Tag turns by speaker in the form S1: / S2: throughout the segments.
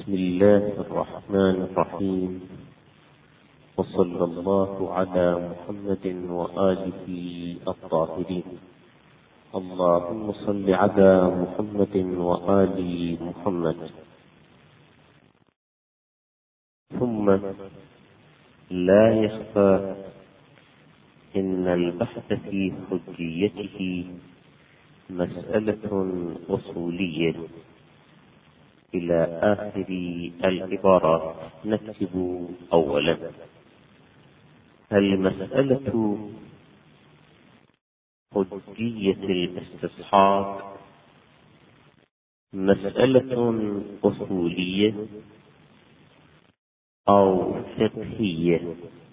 S1: بسم الله الرحمن الرحيم، وصلى الله على محمد وآله الطاهرين. اللهم صل على محمد وآل محمد. ثم لا يخفى إن البحث في حجيته مسألة أصولية. إلى آخر العبارات نكتب أولا: المسألة حجية الاستصحاب مسألة أصولية أو فقهية.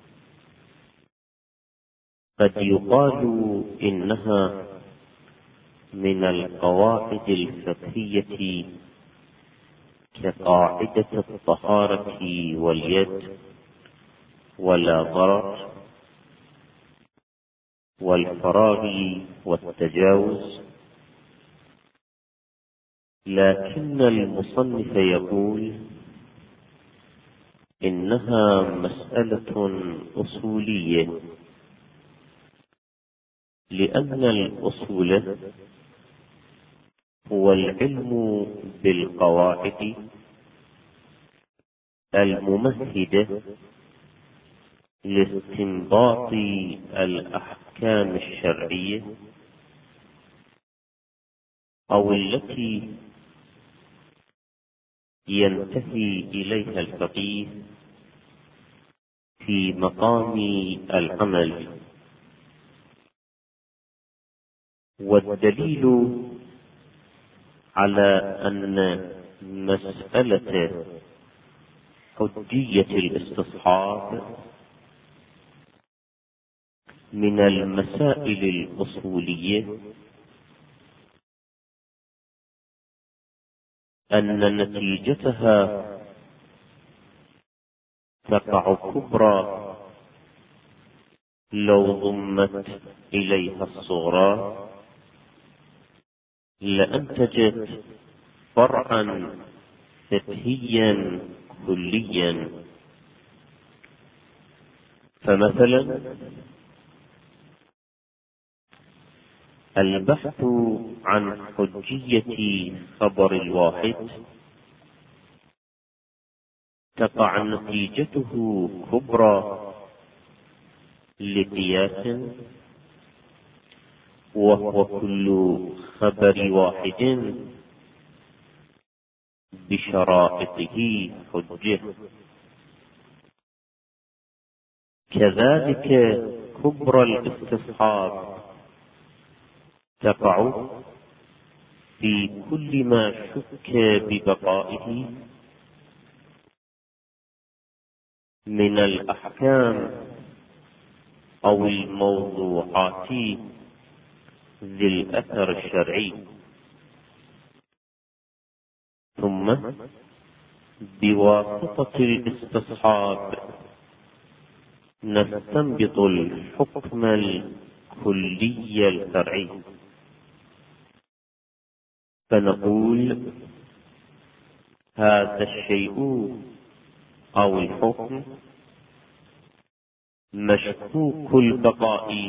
S1: قد يقال إنها من القواعد الفقهية كقاعدة الطهارة واليد ولا ضرر والفراغ والتجاوز، لكن المصنف يقول إنها مسألة أصولية، لأن الأصول هو العلم بالقواعد الممهدة لاستنباط الأحكام الشرعية، أو التي ينتهي إليها الفقيه في مقام العمل. والدليل على أن مسألة حجية الاستصحاب من المسائل الأصولية أن نتيجتها تقع كبرى لو ضمت إليها الصغرى، لأنتجت فرعا فقهيا كليا. فمثلا البحث عن حجية خبر الواحد تقع نتيجته كبرى لقياس، وهو كل خبر واحد بشرائطه حجة. كذلك كبرى الاستصحاب تقع في كل ما شك ببقائه من الأحكام أو الموضوعات ذي الأثر الشرعي. ثم بواسطة الاستصحاب نستنبط الحكم الكلي الفرعي، فنقول هذا الشيء أو الحكم مشكوك البقاء،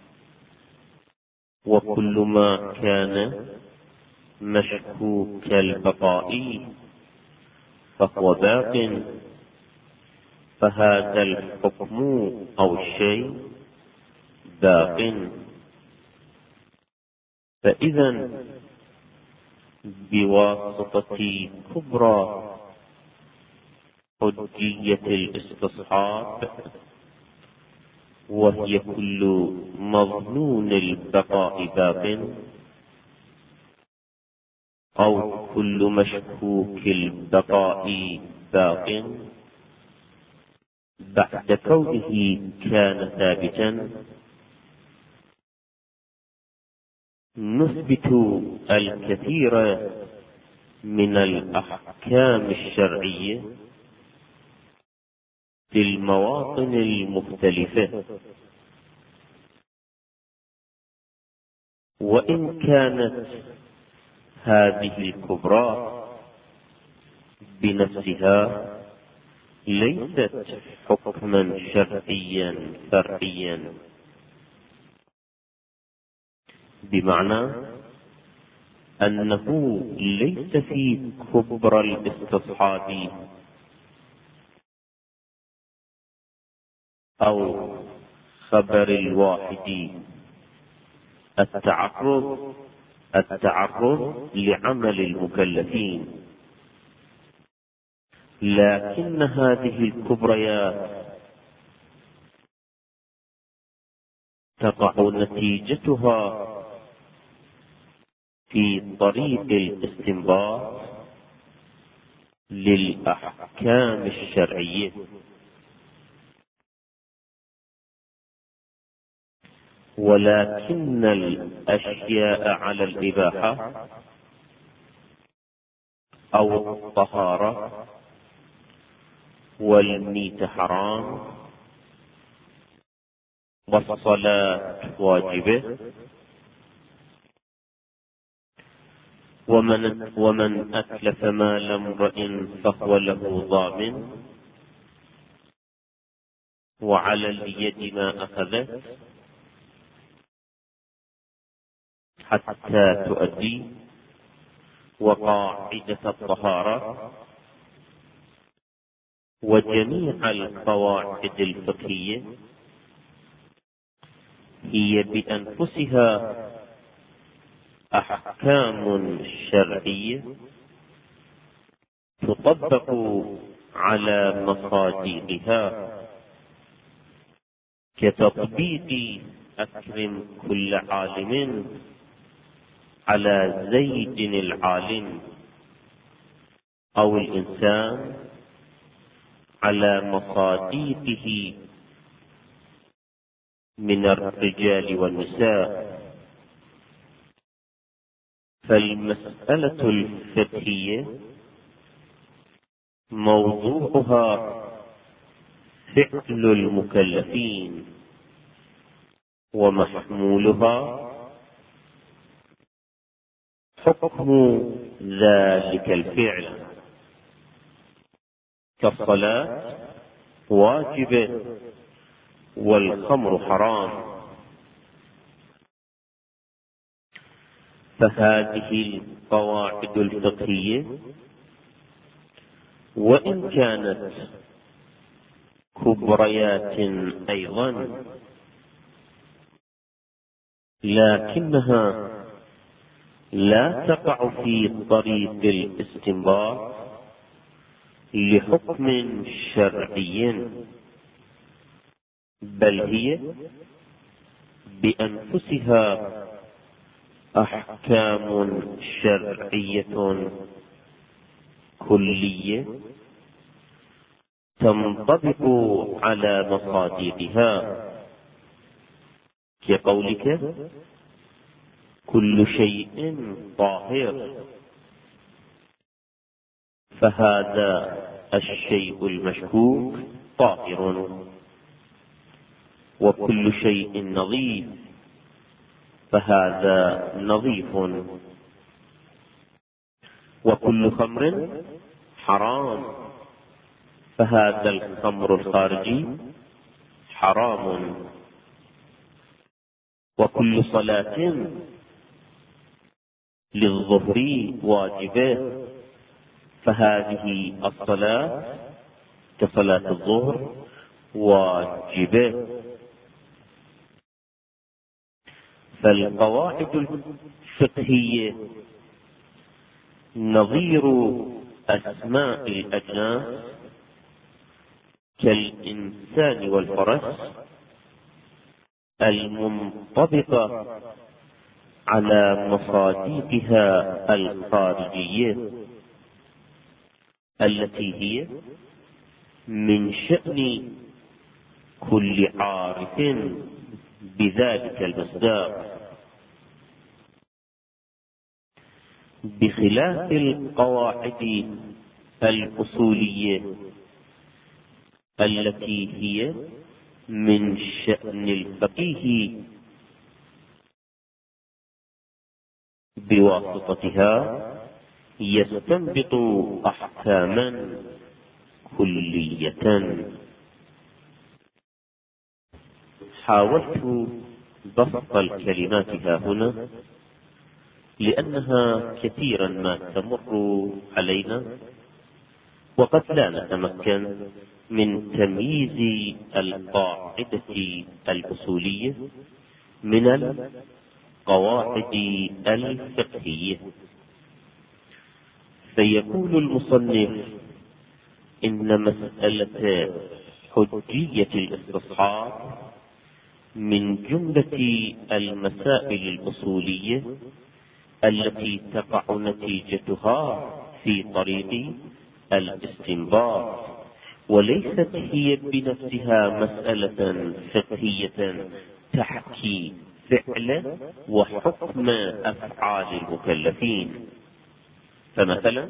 S1: وكل ما كان مشكوك البقاء فهو باق، فهذا الحكم أو الشيء باق. فإذا بواسطة كبرى حجية الاستصحاب، وهي كل مظنون البقاء باق أو كل مشكوك البقاء باق بعد كونه كان ثابتا، نثبت الكثير من الأحكام الشرعية في المواطن المختلفة، وإن كانت هذه الكبرى بنفسها ليست حكما شرعيا فرعيا، بمعنى أنه ليس في كبرى الاستصحاب أو خبر الواحد التعرض لعمل المكلفين، لكن هذه الكبريات تقع نتيجتها في طريق الاستنباط للأحكام الشرعية، ولكن الأشياء على الإباحة أو الطهارة والميت حرام والصلاة واجبة، ومن أتلف مال امرئ فهو له ضامن، وعلى اليد ما أخذت حتى تؤدي، وقاعدة الطهارة، وجميع القواعد الفقهية هي بأنفسها أحكام شرعية تطبق على مصادقها، كتطبيق أكرم كل عالم على زيد العالم، أو الإنسان على مصادقه من الرجال والنساء. فالمسألة الفقهية موضوعها فعل المكلفين، ومحمولها حكم ذلك الفعل، كالصلاة واجبة والخمر حرام. فهذه القواعد الفقهية وإن كانت كبريات أيضا، لكنها لا تقع في طريق الاستنباط لحكم شرعي، بل هي بأنفسها أحكام شرعية كلية تنطبق على مصادقها، كقولك كل شيء طاهر، فهذا الشيء المشكوك طاهر، وكل شيء نظيف فهذا نظيف، وكل خمر حرام فهذا الخمر الخارجي حرام، وكل صلاة للظهر واجبة فهذه الصلاة كصلاة الظهر واجبة. فالقواعد الفقهية نظير أسماء الأجناس كالإنسان والفرس، المنطبقة على مصادقها الخارجية، التي هي من شأن كل عارف بذلك المصداق، بخلاف القواعد الأصولية التي هي من شأن الفقيه بواسطتها يستنبط أحكاما كلية. حاولت بسط الكلمات ها هنا لأنها كثيرا ما تمر علينا، وقد لا نتمكن من تمييز القاعدة الأصولية من القواعد الفقهية. فيقول المصنف إن مسألة حجية الاستصحاب من جملة المسائل الأصولية التي تقع نتيجتها في طريق الاستنباط، وليست هي بنفسها مسألة فقهية تحكي فعل وحكم أفعال المكلفين. فمثلا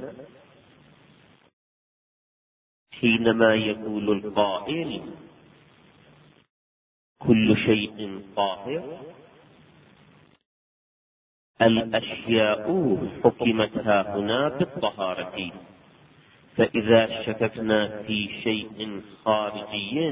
S1: حينما يقول القائل كل شيء طاهر، الأشياء حكمت ها هنا بالطهارة، فإذا شككنا في شيء خارجي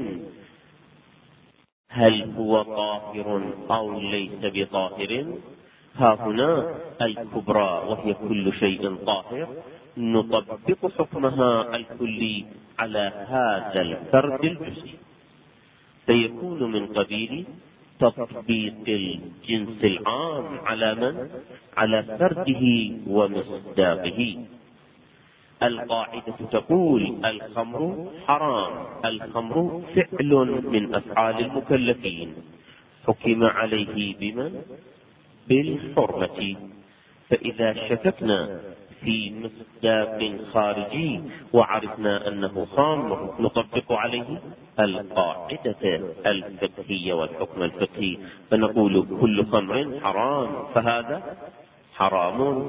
S1: هل هو طاهر أو ليس بطاهر، ها هنا الكبرى وهي كل شيء طاهر نطبق حكمها الكلي على هذا الفرد الجزئي، فيكون من قبيل تطبيق الجنس العام على من؟ على فرده ومصداقه. القاعدة تقول الخمر حرام، الخمر فعل من أفعال المكلفين حكم عليه بمن؟ بالحرمة. فإذا شككنا في مصداق خارجي وعرفنا أنه خمر نطبق عليه القاعدة الفقهية والحكم الفقهي، فنقول كل خمر حرام فهذا حرام.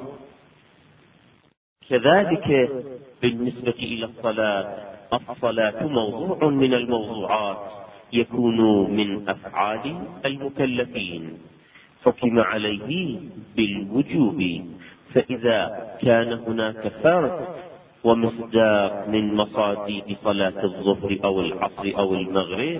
S1: كذلك بالنسبة إلى الصلاة، الصلاة موضوع من الموضوعات يكون من أفعال المكلفين حكم عليه بالوجوب، فإذا كان هناك فرد ومصداق من مصادق صلاة الظهر أو العصر أو المغرب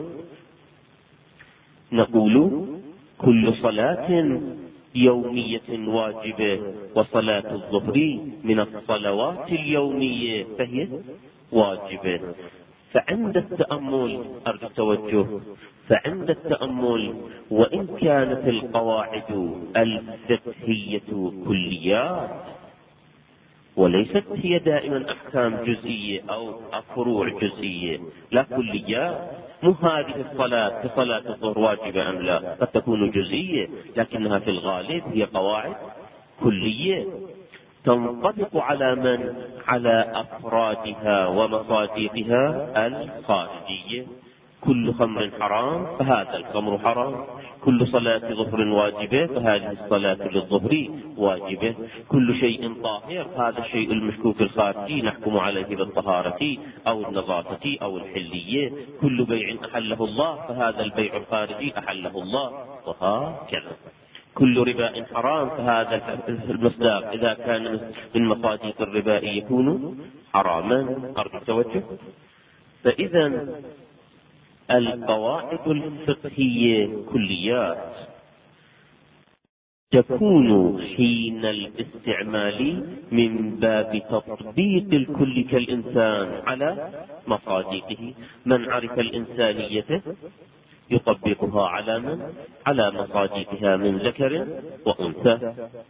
S1: نقول كل صلاة يومية واجبة، وصلاة الظهر من الصلوات اليومية فهي واجبة. فعند التأمل أرجو التوجه، فعند التأمل وإن كانت القواعد الفقهية كليات وليست هي دائما أحكام جزئية أو فروع جزئية، لا كليات، مو هذه الصلاة كصلاة الظهر واجبة أم لا، قد تكون جزئية لكنها في الغالب هي قواعد كلية تنطبق على من؟ على أفرادها ومصادقها الخارجية. كل خمر حرام فهذا الخمر حرام، كل صلاة ظهر واجبة فهذه الصلاة للظهر واجبة، كل شيء طاهر هذا الشيء المشكوك الخارجي نحكم عليه بالطهارة أو النظافة أو الحلية، كل بيع أحله الله فهذا البيع الخارجي أحله الله، وهكذا. كل ربا حرام فهذا المصداق إذا كان من مصادق الربا يكون حراما. أرجو التوجه. فإذا القواعد الفقهية كليات تكون حين الاستعمال من باب تطبيق الكل كالإنسان على مصادقه. من عرف الإنسانية يطبقها على من؟ على مصادقها من ذكر وأنثى.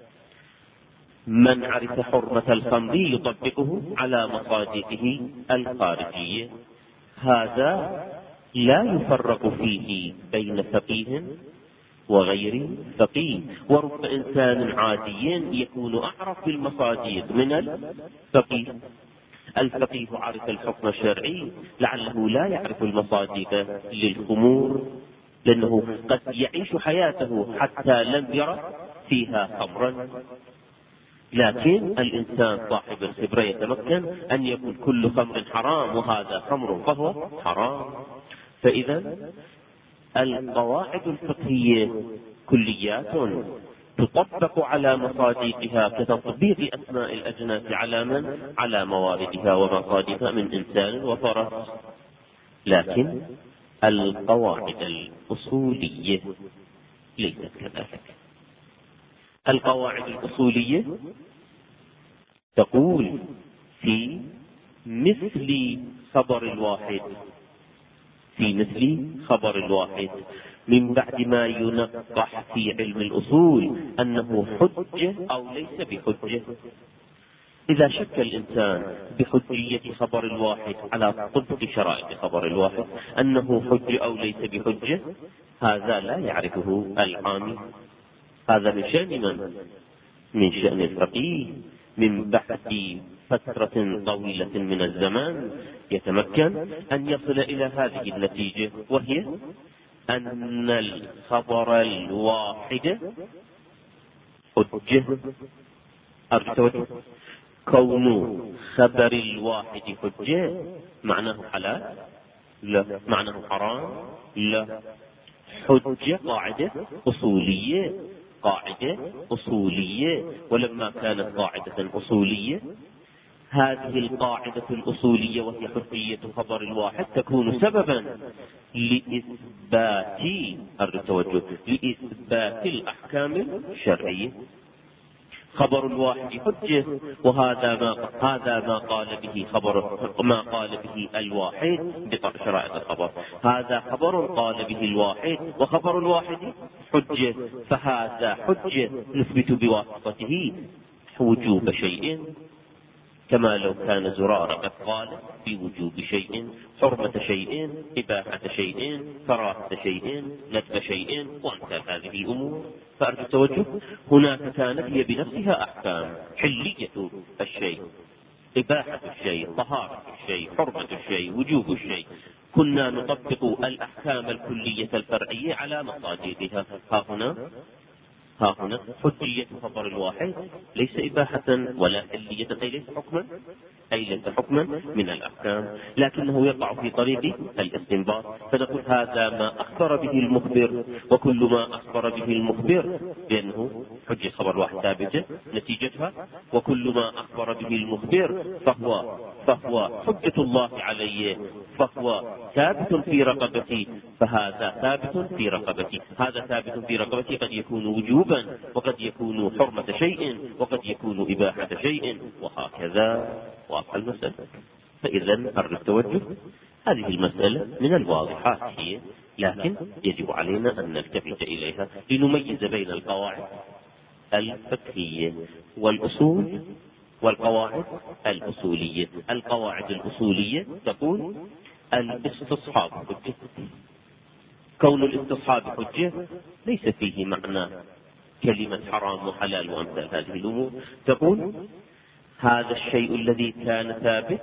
S1: من عرف حرمة الخمر يطبقه على مصادقه الخارجية. هذا لا يفرق فيه بين فقيه وغير فقيه، ورب إنسان عادي يكون أعرف بالمصادق من الفقيه. الفقيه عرف الحكم الشرعي لعله لا يعرف المصادق للخمور، لأنه قد يعيش حياته حتى لم يرى فيها خمرا، لكن الإنسان صاحب الخبرة يتمكن أن يكون كل خمر حرام وهذا خمر فهو حرام. فإذا القواعد الفقهية كليات تطبق على مصادقها كتطبيق أسماء الأجناس على من؟ على مواردها ومصادقها من إنسان وفرس. لكن القواعد الأصولية ليست كذلك. القواعد الأصولية تقول في مثل خبر الواحد، في مثل خبر الواحد من بعد ما ينقح في علم الأصول أنه حجة أو ليس بحجة. إذا شك الإنسان بحجية خبر الواحد على طبق شرائط خبر الواحد أنه حجة أو ليس بحجة، هذا لا يعرفه العامي. هذا من شأن من؟ من شأن الفقيه. من بعد فترة طويلة من الزمان يتمكن أن يصل إلى هذه النتيجة، وهي أن الخبر الواحد حجة. أرجو كون خبر الواحد حجة معناه حلال؟ لا. معناه حرام؟ لا. حجة قاعدة أصولية، قاعدة أصولية. ولما كانت قاعدة أصولية، هذه القاعدة الأصولية وهي حجية خبر الواحد تكون سببا لإثبات التوجه لإثبات الأحكام الشرعية. خبر الواحد حجة، وهذا ما قال به ما قال به الواحد بشرائط الخبر. هذا خبر قال به الواحد، وخبر الواحد حجة، فهذا حجة نثبت بواسطته وجوب شيء، كما لو كان زرارة قد قال بوجوب شيء، حرمة شيء، إباحة شيء، كراهة شيء، ندب شيء، وأمثال هذه الأمور. فأرجو التوجه، هناك كانت هي بنفسها أحكام: حلية الشيء، إباحة الشيء، طهارة الشيء، حرمة الشيء، وجوب الشيء. كنا نطبق الأحكام الكلية الفرعية على مصادرها. ها هنا حجية خبر الواحد ليس إباحة ولا حلية، أي ليس حكما، أي ليس حكما من الأحكام، لكنه يقع في طريق الاستنباط. فنقول هذا ما أخبر به المخبر، وكل ما أخبر به المخبر بأنه حجة خبر الواحد ثابتة نتيجتها، وكل ما أخبر به المخبر فهو حجة الله عليه، فهو ثابت في رقبتي، فهذا ثابت في رقبتي. هذا ثابت في رقبتي قد يكون وجوبا، وقد يكون حرمة شيء، وقد يكون إباحة شيء، وهكذا. واضح المسألة؟ فإذا التوجه، هذه المسألة من الواضحات هي، لكن يجب علينا أن نلتفت إليها لنميز بين القواعد الفقهية والأصول والقواعد الأصولية. القواعد الأصولية تقول الاستصحاب حجة. كون الاستصحاب حجة ليس فيه معنى كلمة حرام وحلال وأمثال هذه الأمور. تقول هذا الشيء الذي كان ثابت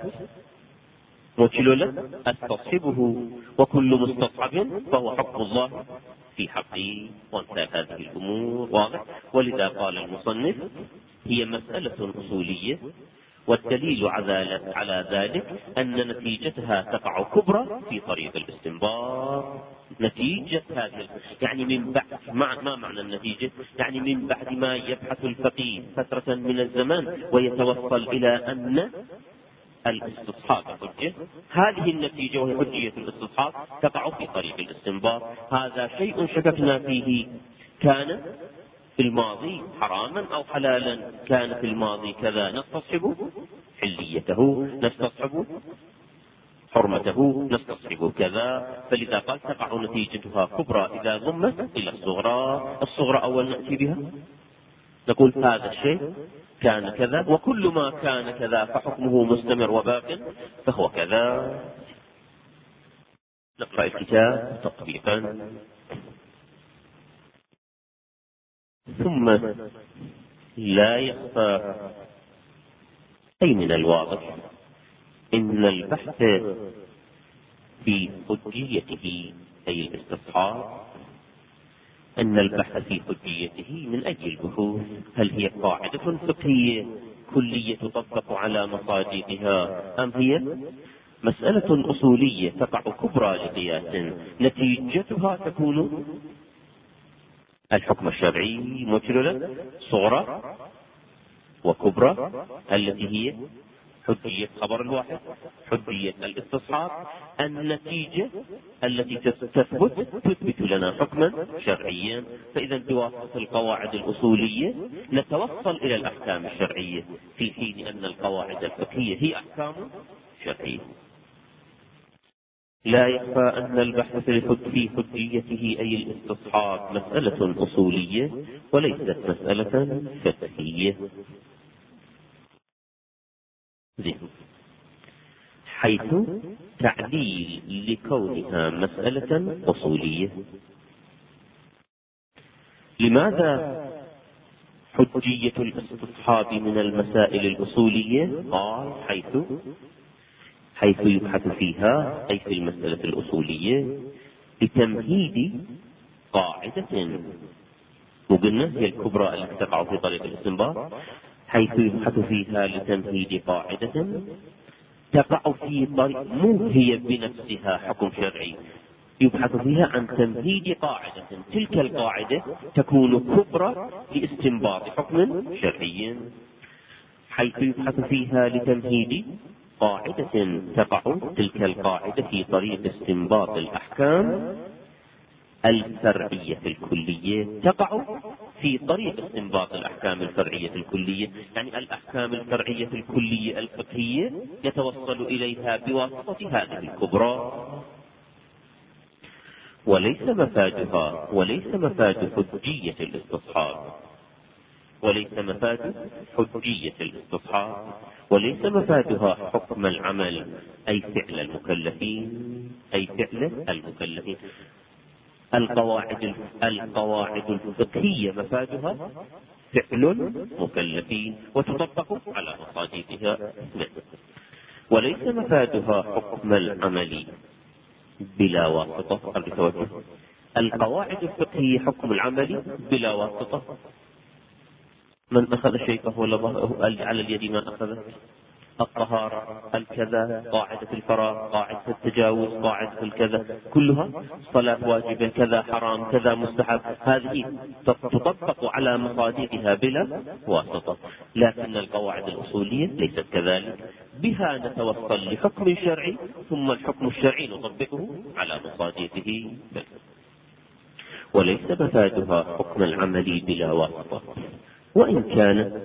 S1: وكل استصحبه، وكل مستصحب فهو حكم الله في حقه، وامثال هذه الأمور. واضح؟ ولذا قال المصنف هي مسألة أصولية، والدليل على ذلك أن نتيجتها تقع كبرى في طريق الاستنباط. نتيجة هذه يعني من بعد ما معنى النتيجة؟ يعني من بعد ما يبحث الفقيه فترة من الزمان ويتوصل إلى أن الاستصحاب حجة، هذه النتيجة وهي حجية الاستصحاب تقع في طريق الاستنباط. هذا شيء شككنا فيه، كان في الماضي حراما أو حلالا، كان في الماضي كذا، نستصحب حليته، نستصحب حرمته، نستصحب كذا. فلذا قال تقع نتيجتها كبرى إذا ضمت إلى الصغرى. الصغرى أول نأتي بها، نقول هذا الشيء كان كذا، وكل ما كان كذا فحكمه مستمر وباق فهو كذا. نقرأ الكتاب تطبيقا. ثم لا يخفى أي من الواضح إن البحث في حجيته أي الاستصحاب، أن البحث في حجيته من أجل البحوث. هل هي قاعدة فقهية كلية تطبق على مصادقها، أم هي مسألة أصولية تقع كبرى لقياس نتيجتها تكون الحكم الشرعي مثل صغرى وكبرى التي هي حجية خبر الواحد، حجية الاستصحاب، النتيجة التي تثبت لنا حكما شرعيا. فإذا بواسطة القواعد الأصولية نتوصل إلى الأحكام الشرعية، في حين أن القواعد الفقهية هي أحكام شرعية. لا يخفى أن البحث في حجيته أي الاستصحاب مسألة أصولية وليست مسألة فقهية. حيث تعليل لكونها مسألة أصولية. لماذا حجية الاستصحاب من المسائل الأصولية؟ قال حيث يبحث فيها أي في المسألة الأصولية لتمهيد قاعدة، وقلنا هي الكبرى التي تقع في طريق الاستنباط، حيث يبحث فيها لتمهيد قاعدة تقع في طريق، مو هي بنفسها حكم شرعي، يبحث فيها عن تمهيد قاعدة، تلك القاعدة تكون كبرى لاستنباط حكم شرعي. حيث يبحث فيها لتمهيد قاعدة تقع تلك القاعدة في طريق استنباط الأحكام الفرعية الكلية، تقع في طريق استنباط الأحكام الفرعية الكلية، يعني الأحكام الفرعية الكلية الفقهية يتوصل إليها بواسطة هذه الكبرى. وليس مفاد حجية الاستصحاب، وليس مفادها حكم العمل أي فعل المكلفين، القواعد الفقهية مفادها فعل المكلفين وتطبق على مصادرها. وليس مفادها حكم العمل بلا واسطة. القواعد الفقهية حكم العمل بلا واسطة. من أخذ شيء فهو على اليد ما أخذت، الطهارة، الكذا، قاعدة الفراغ، قاعدة التجاوز، قاعدة الكذا، كلها صلاة واجبة، كذا حرام، كذا مستحب، هذه تطبق على مصادرها بلا واسطة. لكن القواعد الأصولية ليست كذلك، بها نتوصل لحكم شرعي ثم الحكم الشرعي نطبقه على مصادره. وليس مفادها حكم العمل بلا واسطة، وإن كان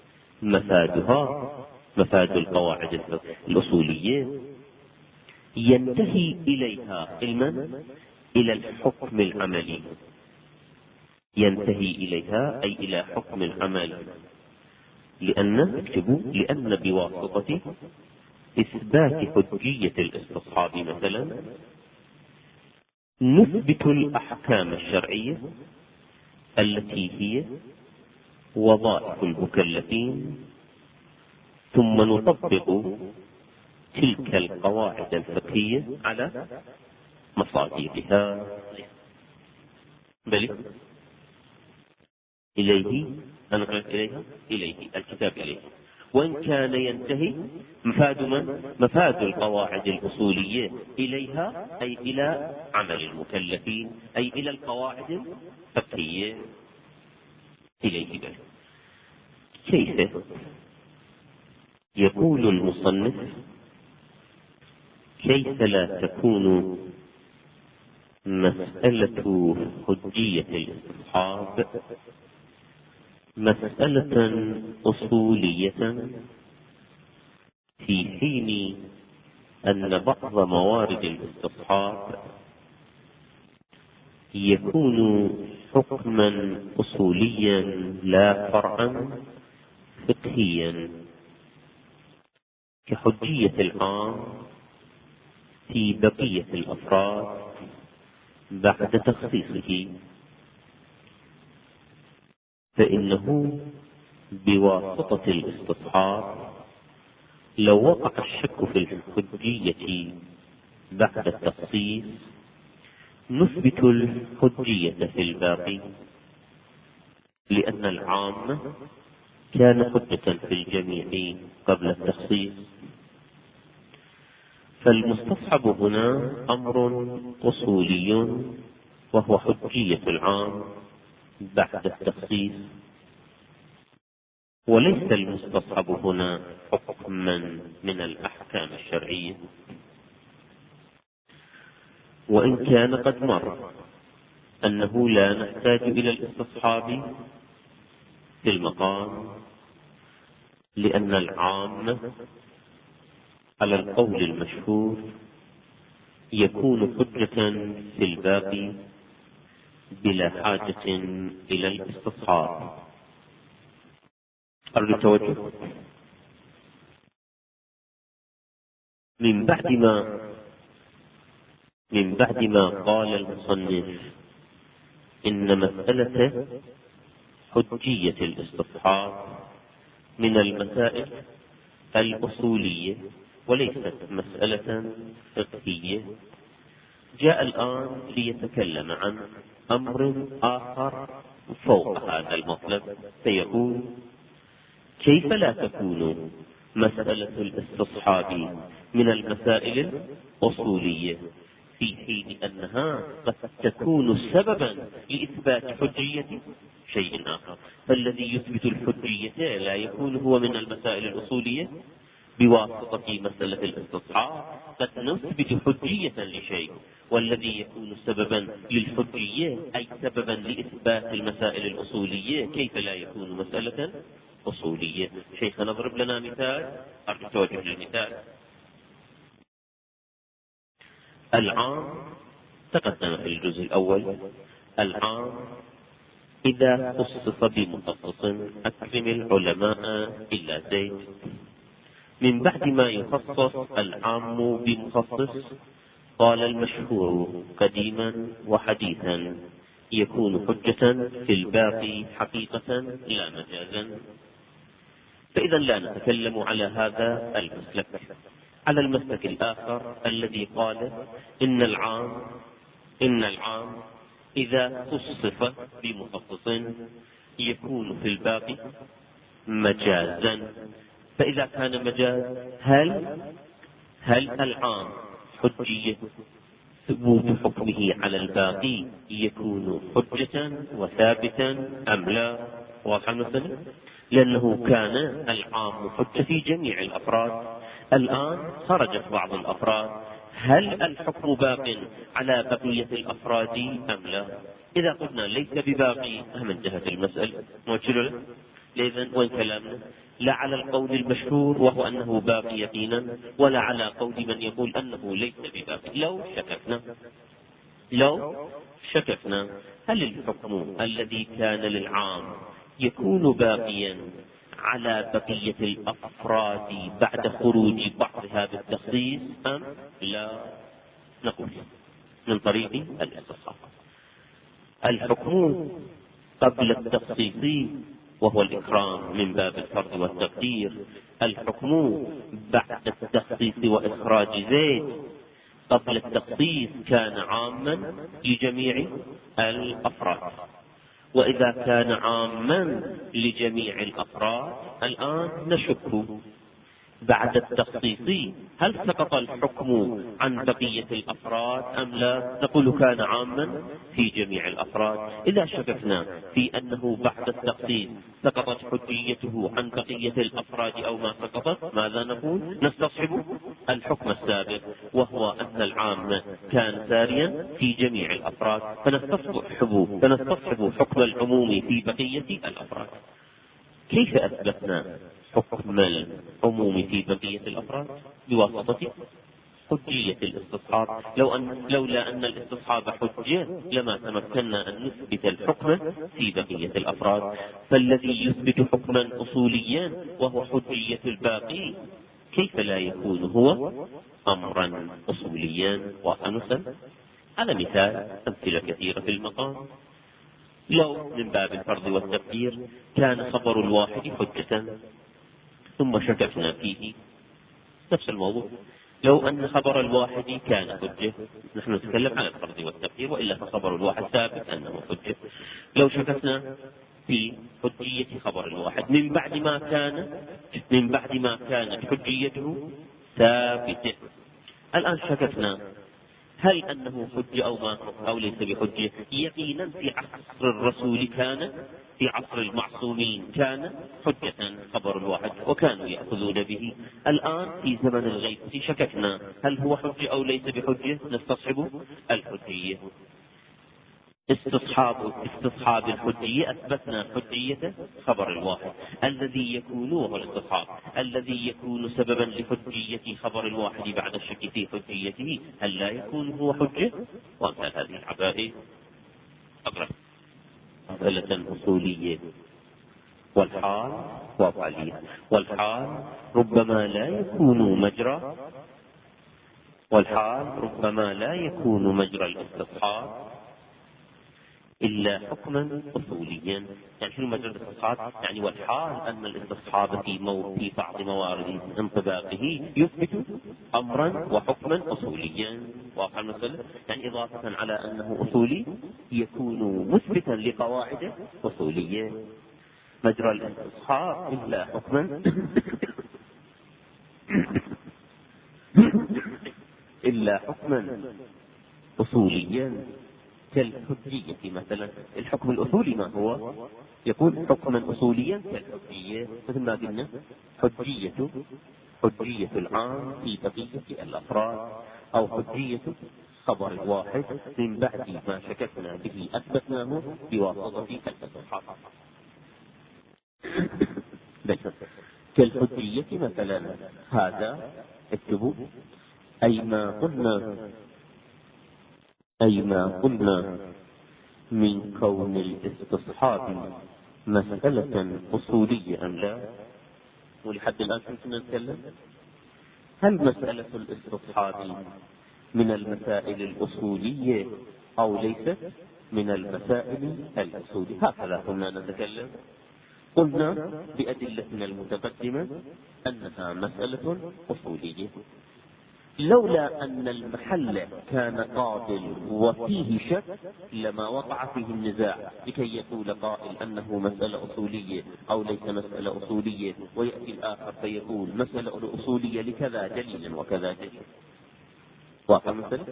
S1: مفاد القواعد الأصولية ينتهي إليها إلى الحكم العملي، ينتهي إليها أي إلى حكم العمل، لأن بواسطة إثبات حجية الاستصحاب مثلا نثبت الأحكام الشرعية التي هي وظائف المكلفين، ثم نطبق تلك القواعد الفقهية على مصادرها. بل إليه الكتاب إليه. وإن كان ينتهي مفاد القواعد الأصولية إليها أي إلى عمل المكلفين، أي إلى القواعد الفقهية إليه. بل كيف يقول المصنف كيف لا تكون مسألة حجية الاستصحاب مسألة أصولية، في حين أن بعض موارد الاستصحاب يكون حكما أصوليا لا فرعا فقهيا، كحجية العام في بقية الأفراد بعد تخصيصه، فإنه بواسطة الاستصحاب لو وقع الشك في الحجية بعد التخصيص نثبت الحجية في الباقي، لأن العام كان حجة في الجميع قبل التخصيص. فالمستصحب هنا أمر أصولي وهو حجية العام، بعد التخصيص، وليس المستصحب هنا حكما من الأحكام الشرعية، وإن كان قد مر أنه لا نحتاج إلى الاستصحاب في المقام، لأن العام على القول المشهور يكون حجة في الباقي بلا حاجة إلى الاستصحاب. أرجو التوجه. من بعد ما قال المصنف إن مسألة حجية الاستصحاب من المسائل الأصولية وليست مسألة فقهية، جاء الآن ليتكلم عن أمر آخر فوق هذا المطلب، فيقول: كيف لا تكون مسألة الاستصحاب من المسائل الأصولية في حين أنها قد تكون سببا لإثبات حجية شيء آخر؟ فالذي يثبت الحجية لا يكون هو من المسائل الأصولية بواسطة مسألة الاستصحاب، قد نثبت حجية لشيء، والذي يكون سببا للحجية أي سببا لإثبات المسائل الأصولية كيف لا يكون مسألة أصولية؟ شيخ نضرب لنا مثال، أرجو التوجه للمثال. العام تقدم في الجزء الأول، العام إذا خصص بمخصص أكرم العلماء إلا زيد. من بعد ما يخصص العام بمخصص، قال المشهور قديما وحديثا يكون حجة في الباقي حقيقة لا مجازا. فإذا لا نتكلم على هذا المسلك. على المسلك الآخر الذي قال إن العام إذا خصص بمخصص يكون في الباقي مجازا. فإذا كان مجاز، هل العام حجية ثبوت حكمه على الباقي يكون حجة وثابتا أم لا؟ واضح المسألة؟ لأنه كان العام حجة في جميع الأفراد، الآن خرجت بعض الأفراد، هل الحكم باق على بقية الأفراد أم لا؟ إذا قلنا ليس بباقي من جهة المسألة موجه له، لذن وين كلامنا؟ لا على القول المشهور وهو أنه باقي يقينا، ولا على قول من يقول أنه ليس بباقي. لو شككنا هل الحكم الذي كان للعام يكون باقيا على بقية الأفراد بعد خروج بعضها بالتخصيص أم لا؟ نقول من طريق الاستصحاب الحكم قبل التخصيص وهو الإكرام من باب الفرض والتقدير، الحكم بعد التخصيص وإخراج زيد قبل التخصيص كان عاما لجميع الأفراد، وإذا كان عاما لجميع الأفراد الآن نشك بعد التخصيص هل سقط الحكم عن بقية الأفراد أم لا؟ نقول كان عاما في جميع الأفراد. إذا شككنا في أنه بعد التخصيص سقطت حجيته عن بقية الأفراد أو ما سقطت، ماذا نقول؟ نستصحب الحكم السابق وهو أن العام كان ساريا في جميع الأفراد، فنستصحب حكم العموم في بقية الأفراد. كيف أثبتنا حكم العموم في بقية الأفراد؟ بواسطة حجية الاستصحاب. لولا أن الاستصحاب حجة لما تمكنا أن نثبت الحكم في بقية الأفراد. فالذي يثبت حكما أصوليا وهو حجية الباقي كيف لا يكون هو أمرا أصوليا وأنسا؟ على مثال أمثلة كثيرة في المقام. لو من باب الفرض والتقدير كان خبر الواحد حجة ثم شككنا فيه، نفس الموضوع، لو أن خبر الواحد كان حجة، نحن نتكلم عن الفرض والتقدير، وإلا فخبر الواحد ثابت أنه حجة، لو شككنا في حجية خبر الواحد من بعد ما كانت حجيته ثابتة، الآن شككنا هل أنه حجة أو ليس بحجة؟ يقينا في عصر الرسول كان، في عصر المعصومين كان حجة خبر الواحد وكانوا يأخذون به. الآن في زمن الغيب شككنا هل هو حجة أو ليس بحجة، نستصحب الحجية. استصحاب الحجية، أثبتنا حجية خبر الواحد الذي يكون، وهو الاستصحاب الذي يكون سببا لحجية خبر الواحد بعد الشك في حجيته، هل لا يكون هو حجة؟ وأمثال هذه العبائد. أقرأ مسألة أصولية. والحال وضعية. والحال ربما لا يكون مجرى، والحال ربما لا يكون مجرى الاستصحاب إلا حكما أصوليا. يعني شنو مجرى الاستصحاب؟ يعني والحال أن الاستصحاب في بعض موارد انطباقه يثبت أمرا وحكما أصوليا. واضح المسألة؟ يعني إضافة على أنه أصولي يكون مثبتا لقواعد أصولية. مجرى الاستصحاب إلا حكما إلا حكما أصوليا كالحجية مثلا. الحكم الأصولي ما هو؟ يكون حكما أصوليا كالحجية، مثل ما قلنا حجية العام في بقية الأفراد، أو حجية خبر الواحد من بعد ما شككنا به أثبتناه بواسطة الاستصحاب. كالحجية مثلا، هذا اكتبوا أي ما قلنا من كون الاستصحاب مسألة أصولية أم لا. ولحد الآن كنا نتكلم هل مسألة الاستصحاب من المسائل الأصولية أو ليست من المسائل الأصولية. هكذا كنا نتكلم. قلنا بأدلتنا المتقدمة أنها مسألة أصولية. لولا أن المحل كان قابل وفيه شك لما وقع فيه النزاع، لكي يقول قائل أنه مسألة أصولية أو ليس مسألة أصولية، ويأتي الآخر فيقول مسألة أصولية لكذا دليلا وكذا دليل. واضح مثلا؟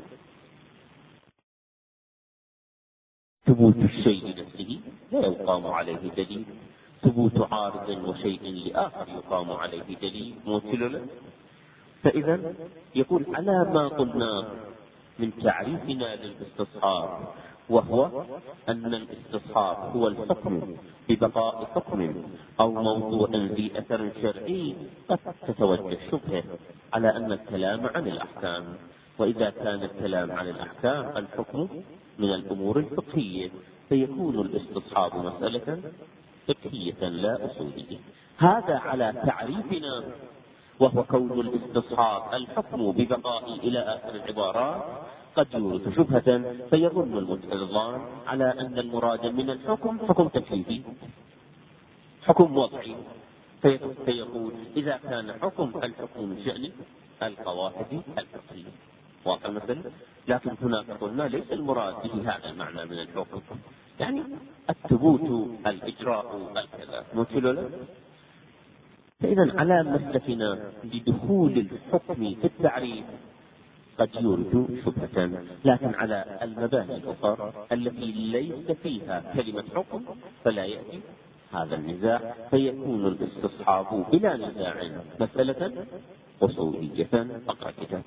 S1: ثبوت الشيء نفسه لا يقام عليه دليل، ثبوت عارض وشيء لآخر يقام عليه دليل. موصل له. فإذا يقول على ما قلنا من تعريفنا للاستصحاب، وهو أن الاستصحاب هو الحكم ببقاء حكم أو موضوع ذي أثر شرعي، قد تتوجه شبهة على أن الكلام عن الأحكام. وإذا كان الكلام عن الأحكام الحكم من الأمور الفقهية، فيكون الاستصحاب مسألة فقهية لا أصولية. هذا على تعريفنا، وهو كون الاستصحاب الحكم ببقاء إلى آخر العبارات. قد يورث شبهة فيظن المتعظان على أن المراد من الحكم حكم تكليفي، حكم وضعي، فيقول إذا كان الحكم من شأن القواعد الفقهية. واضح مثلا؟ لكن هناك قلنا ليس المراد به هذا المعنى من الحكم، يعني الثبوت، الإجراء، الكذا. مثل له. فإذا على مسلكنا بدخول الحكم في التعريف قد يورد شبهة، لكن على المباني الأخرى التي ليس فيها كلمة حكم فلا يأتي هذا النزاع، فيكون الاستصحاب بلا نزاع مسألة أصولية. أقرأ كتاب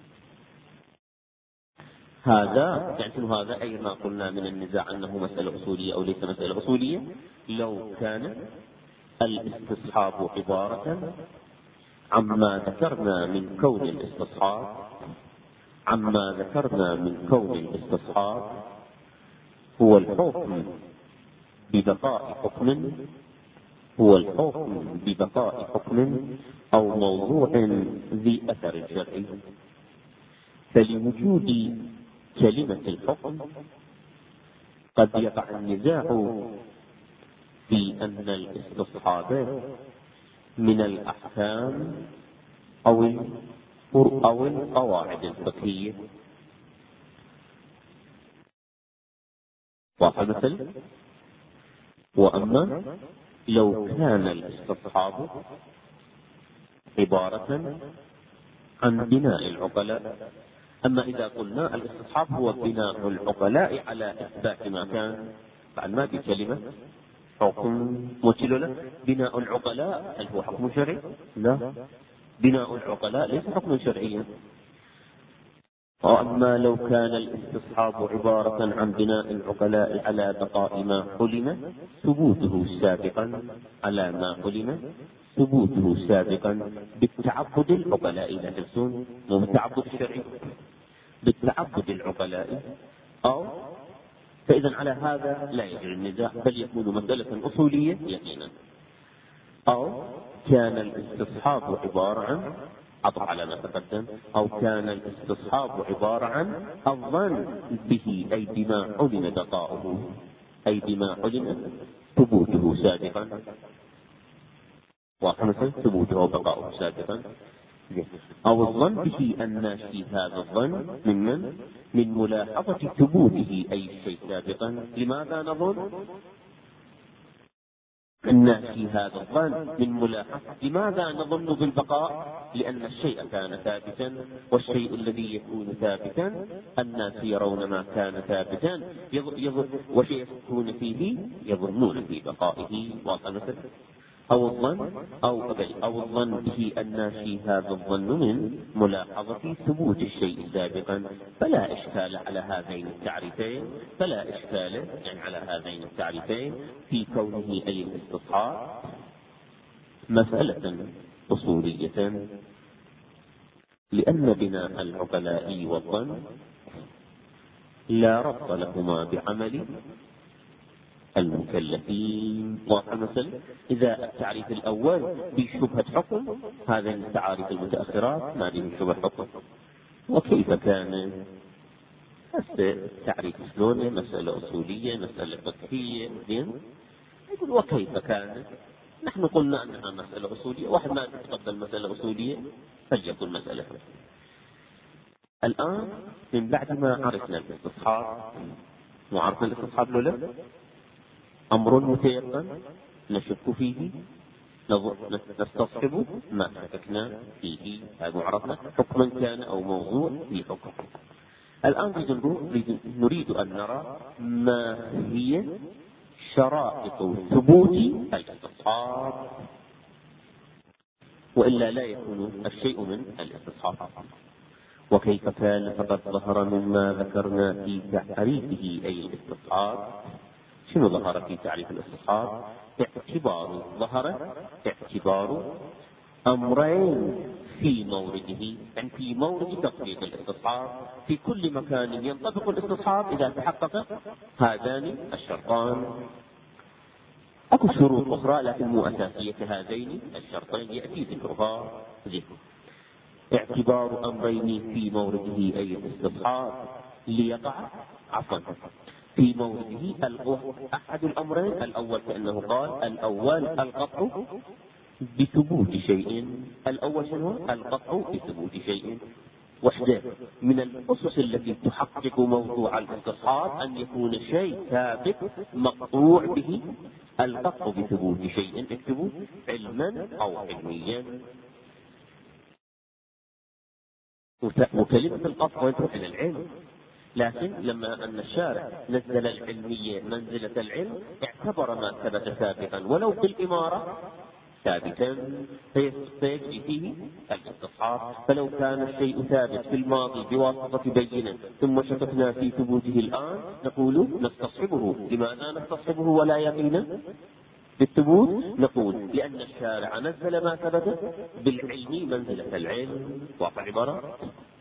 S1: هذا يعني هذا أي ما قلنا من النزاع أنه مسألة أصولية أو ليس مسألة أصولية. لو كان الاستصحاب عبارة عما ذكرنا من كون الاستصحاب هو الحكم ببقاء حكم أو موضوع ذي أثر شرعي. فلوجود كلمة الحكم قد يقع النزاع في أن الاستصحاب من الأحكام أو القواعد الفقهية. واضح مثل؟ وأما لو كان الاستصحاب عبارة عن بناء العقلاء
S2: أما إذا قلنا الاستصحاب هو بناء العقلاء على إثبات ما كان، بعد ما بكلمة حكم مثل له. بناء العقلاء هل هو حكم شرعي؟ لا، بناء العقلاء ليس حكما شرعيا. وأما لو كان الاستصحاب عبارة عن بناء العقلاء على بقاء ما علم ثبوته سابقا، على ما علم ثبوته سابقا بالتعبد العقلاء، لا تنسون مو بالتعبد الشرعي، بالتعبد العقلاء. أو فإذا على هذا لا يجري النزاع، بل يكون مسألة أصولية يقينا. أو كان الاستصحاب عبارة عن عطف على ما تقدم، أو كان الاستصحاب عبارة عن الظن به، أي بما علم بقاؤه، أي بما علم ثبوته سابقا، وخمسا ثبوته وبقاؤه سابقا. أو الظن به الناشي هذا الظن من ملاحظة ثبوته أي الشيء سابقا. لماذا نظن؟ الناشي هذا الظن من ملاحظة. لماذا نظن بالبقاء؟ لأن الشيء كان ثابتا، والشيء الذي يكون ثابتا الناس يرون ما كان ثابتا وشيء يشكون فيه يظنون في بقائه. وخمسا أو الظن به الناشي هذا الظن من ملاحظة ثبوت الشيء سابقا. فلا إشكال على هذين التعريفين، على هذين التعريفين في كونه أي الاستصحاب مسألة أصولية، لأن بناء العقلاء والظن لا ربط لهما بعمل المكلفين. ومثلا إذا التعريف الأول بشبهة حكم، هذه التعاريف المتأخرات ما به شبهة حكم. وكيف كان التعريف شلون؟ مسألة أصولية، مسألة فقهية. يقول وكيف كان؟ نحن قلنا أنها مسألة أصولية، واحد ما يتقبل مسألة أصولية فليكن مسألة فقهية. الآن من بعد ما عرفنا الاستصحاب، وعرفنا الاستصحاب له أمر متيقن نشك فيه نستصحب ما شككنا فيه، هذا عرفنا حكما كان أو موضوع في حكم. الآن نريد أن نرى ما هي شرائط ثبوت الاستصحاب، وإلا لا يكون الشيء من الاستصحاب. وكيف كان؟ فقد ظهر مما ذكرنا في تعريفه أي الاستصحاب. شنو ظهر في تعريف الاستصحاب؟ اعتبار أمرين في مورده، يعني في مورد تطبيق الاستصحاب. في كل مكان ينطبق الاستصحاب إذا تحقق هذان الشرطان. أكو شروط أخرى لكن مو أساسية هذين الشرطين يأتي ذكرها. اعتبار أمرين في مورده أي الاستصحاب ليقع في مورده أحد الأمرين الأول، كأنه قال الأول القطع بثبوت شيء. الأول شنو؟ القطع بثبوت شيء. وحده من الأسس التي تحقق موضوع الاستصحاب أن يكون شيء ثابت مقطوع به. القطع بثبوت شيء، اكتبوا علما أو علميا. وكلمة القطع وين تروح إلى العلم، لكن لما أن الشارع نزل العلمية منزلة العلم اعتبر ما ثبت سابقا ولو بالإمارة ثابتا فيجري فيه الاستصحاب. فلو كان الشيء ثابت في الماضي بواسطة بينة ثم شككنا في ثبوته الآن نقول نستصحبه. لماذا نستصحبه ولا يقينا بالثبوت؟ نقول لأن الشارع نزل ما ثبت بالعلم منزلة العلم. واضح العبارة؟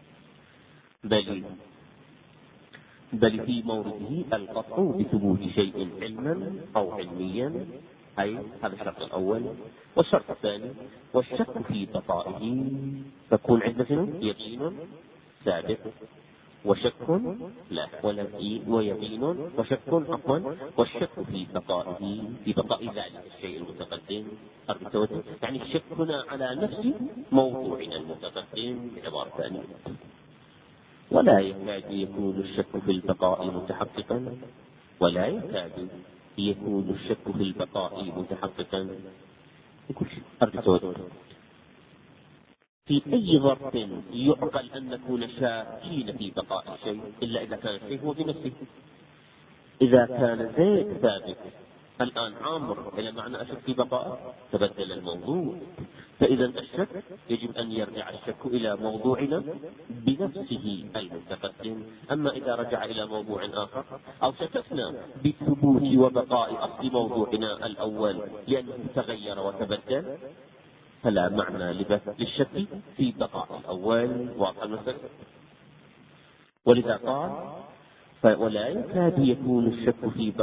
S2: بل في مورده القطع بثبوت شيء علما أو علميا، أي هذا الشرط الأول. والشرط الثاني والشك في بقائه، تكون عندنا يقين ثابت وشك لا ويقين وشك والشك في بقائه، في بقاء ذلك الشيء المتقدم. يعني الشك هنا على نفس موضوعنا المتقدم بعبارة ثانية. ولا يكاد يكون الشك في البقاء متحققا، ولا يكاد يكون الشك في البقاء متحققا. في أي ظرف يعقل أن نكون شاكين في بقاء الشيء إلا إذا كان الشيء هو بنفسه. إذا كان زيد ثابت الآن عامر إلى معنى أشك في بقائه، تبدل الموضوع، فإذا الشك يجب أن يرجع الشك إلى موضوعنا بنفسه المتقدم. أما إذا رجع إلى موضوع آخر أو شككنا بثبوت وبقاء أصل موضوعنا الأول لأنه تغير وتبدل فلا معنى للشك في بقاء الأول. واضح المسألة؟ ولذا قال ولا يكاد يكون الشك في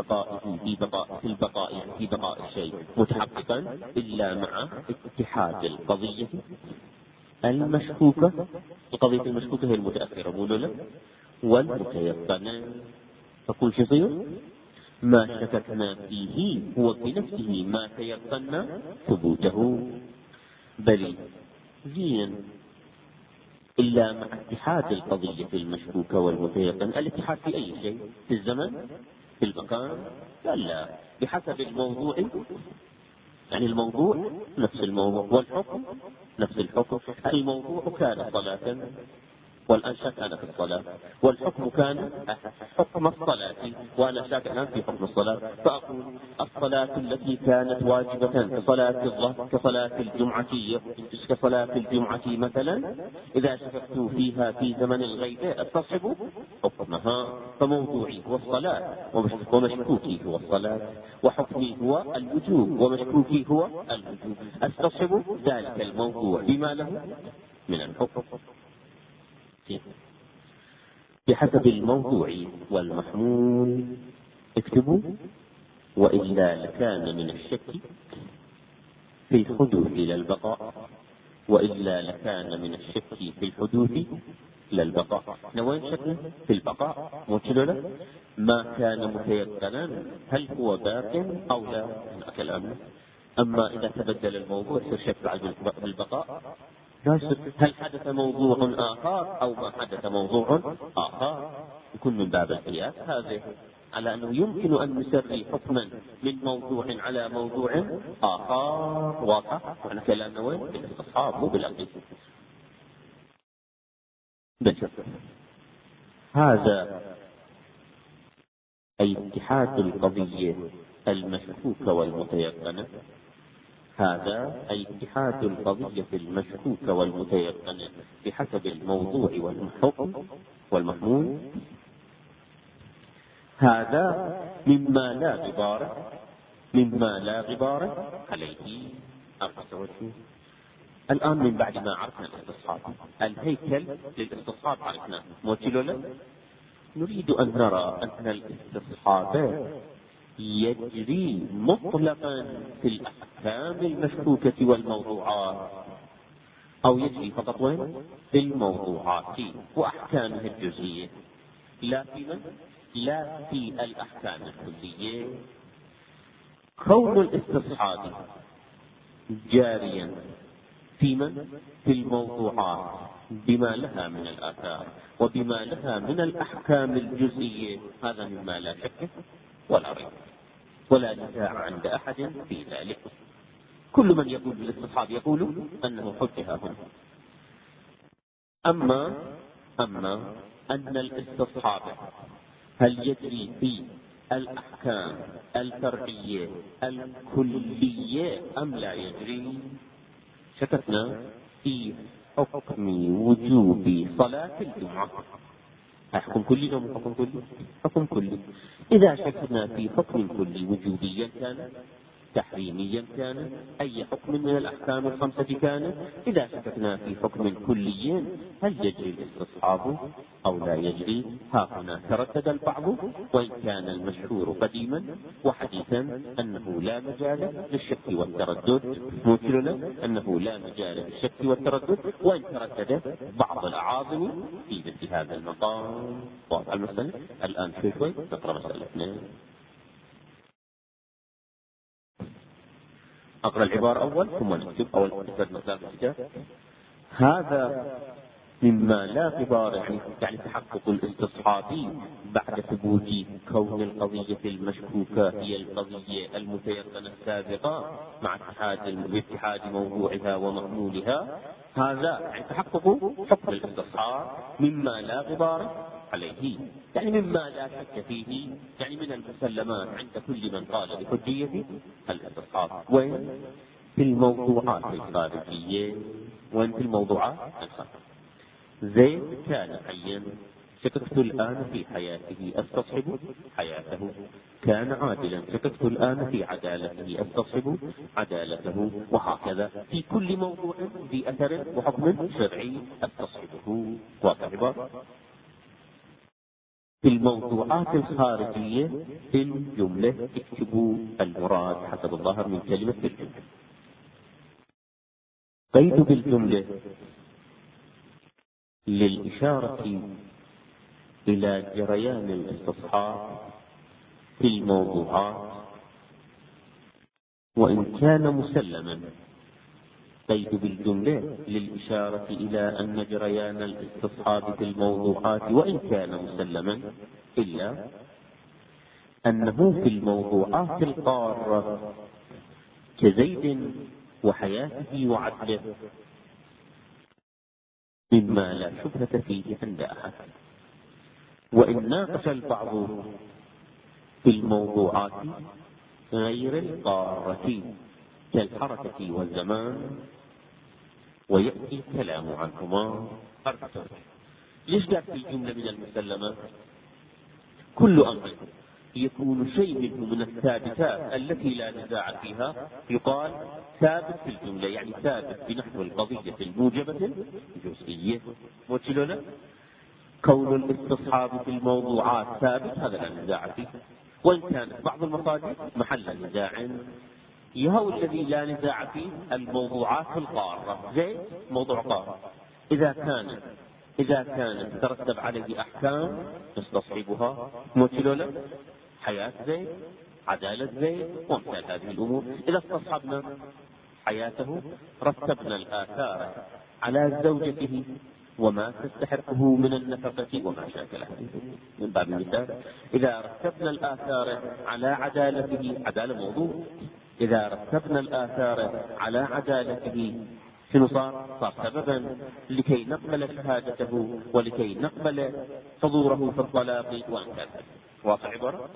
S2: بقاء الشيء متحققا إلا مع اتحاد القضية المشكوكة. القضية المشكوكة هي المتأخرة مولولة والمتيقنة. فكل شيء يصير ما شككنا فيه هو بنفسه ما تيقنا ثبوته. بل زين إلا مع اتحاد القضية المشكوكة والمتيقن. الاتحاد في أي شيء؟ في الزمن؟ في المكان؟ لا، بحسب الموضوع. يعني الموضوع نفس الموضوع والحكم نفس الحكم. الموضوع كان صلاة والآن شك أنا في الصلاة، والحكم كان حكم الصلاة وأنا شاك الآن في حكم الصلاة، فأقول الصلاة التي كانت واجبة كصلاة الظهر كصلاة الجمعة مثلا إذا شككت فيها في زمن الغيبة استصحب حكمها. فموضوعي هو الصلاة ومشكوكي هو الصلاة، وحكمي هو الوجوب ومشكوكي هو الوجوب. استصحب ذلك الموضوع بما له من الحكم بحسب الموضوع والمحمول. اكتبوا وإلا لكان من الشك في الحدوث للبقاء، وإلا لكان من الشك في الحدوث للبقاء. وين شك في البقاء؟ مجلل ما كان متيقنا هل هو باق أو لا من الأمر. أما إذا تبدل الموضوع يصير شك بالبقاء. هل حدث موضوع آخر أو ما حدث موضوع آخر؟ يكون من باب القياس هذا على أنه يمكن أن نسري حكما من موضوع على موضوع آخر. واضح معنى كلامنا وين؟ بالاستصحاب مو بالأقيس. هذا أي اتحاد القضية المشكوكة والمتيقنة. هذا أي اتحاد القضية المشكوكة والمتيقنة بحسب الموضوع والحكم والمحمول. هذا مما لا غبار عليه. الآن من بعد ما عرفنا الاستصحاب، الهيكل للاستصحاب عرفناه موتيلولا. نريد أن نرى أن الاستصحاب يجري مطلقا في الأحكام المشكوكة والموضوعات أو يجري فقط وين؟ في الموضوعات وأحكامها الجزئية، لا في الأحكام الكلية. كون الاستصحاب جاريا في الموضوعات بما لها من الآثار وبما لها من الأحكام الجزئية، هذا مما لا شك ولا ريب ولا نزاع عند أحد في ذلك. كل من يقول بالاستصحاب يقول أنه حجة هنا. أما أن الاستصحاب هل يجري في الأحكام الفرعية الكلية أم لا يجري؟ شككنا في حكم وجوب صلاة الجمعة. حكم كلي أو حكم كلي؟ حكم كلي. إذا شككنا في حكم كلي وجوبيا كان تحريميا كان أي حكم من الأحكام الخمسة كان، إذا شككنا في حكم كلي هل يجري الاستصحاب أو لا يجري؟ ها هنا تردد البعض، وإن كان المشهور قديما وحديثا أنه لا مجال للشك والتردد. مثلنا أنه لا مجال للشك والتردد، وإن تردد بعض الأعاظم في مثل هذا المقام. واضح المسألة؟ الآن شوي نقرأ مسألة 2. أقرأ العبارة أول ثم نكتب أول مسألة الكتاب. هذا مما لا غبار يعني تحقق الاستصحابي بعد ثبوت كون القضية المشكوكة هي القضية المتيقنة السابقة مع اتحاد موضوعها ومحمولها، هذا يعني تحقق حكم الاستصحاب مما لا غبار عليه، يعني مما لا شك فيه، يعني من المسلمات عند كل من قال بحجية الاستصحاب. وين؟ في الموضوعات الخارجية. وين؟ في الموضوعات الخارجية. زيد كان حيا، شككت الآن في حياته أستصحب حياته. كان عادلا، شككت الآن في عدالته أستصحب عدالته. وهكذا في كل موضوع ذي أثر وحكم شرعي أستصحبه. واضح؟ في الموضوعات الخارجية في الجملة اكتبوا المراد حسب الظاهر من كلمة في الجملة. قيد بالجملة للإشارة إلى جريان الاستصحاب في الموضوعات وإن كان مسلما. قيد بالجملة للإشارة إلى أن جريان الاستصحاب في الموضوعات وإن كان مسلما، إلا أنه في الموضوعات القارة كزيد وحياته وعدله مما لا شبهة فيه عند أحد. وإن ناقش البعض في الموضوعات غير القارة كالحركة والزمان ويأتي الكلام عنهما. ليش قال في الجملة من المسلمات؟ كل أمر يكون شيء منه من الثابتات التي لا نزاع فيها يقال ثابت في الجملة، يعني ثابت بنحو القضية الموجبة الجزئية. وشلون؟ كون الاستصحاب في الموضوعات ثابت، هذا لا نزاع فيه. وإن كان بعض المصادر محل نزاع، يهو الذي لا نزاع فيه الموضوعات القارة. زي موضوع قارة إذا كانت ترتب عليه أحكام نستصحبها. وشلون؟ حياة زيد، عدالة زيد، وامثال هذه الأمور. إذا استصحبنا حياته رتبنا الآثار على زوجته وما تستحقه من النفقة وما شاكل هذه من باب المثال. إذا رتبنا الآثار على عدالته، عدالة موضوع، إذا رتبنا الآثار على عدالته شنو صار سببا لكي نقبل شهادته ولكي نقبل حضوره في الطلاق وأمثال. واضح عبارة؟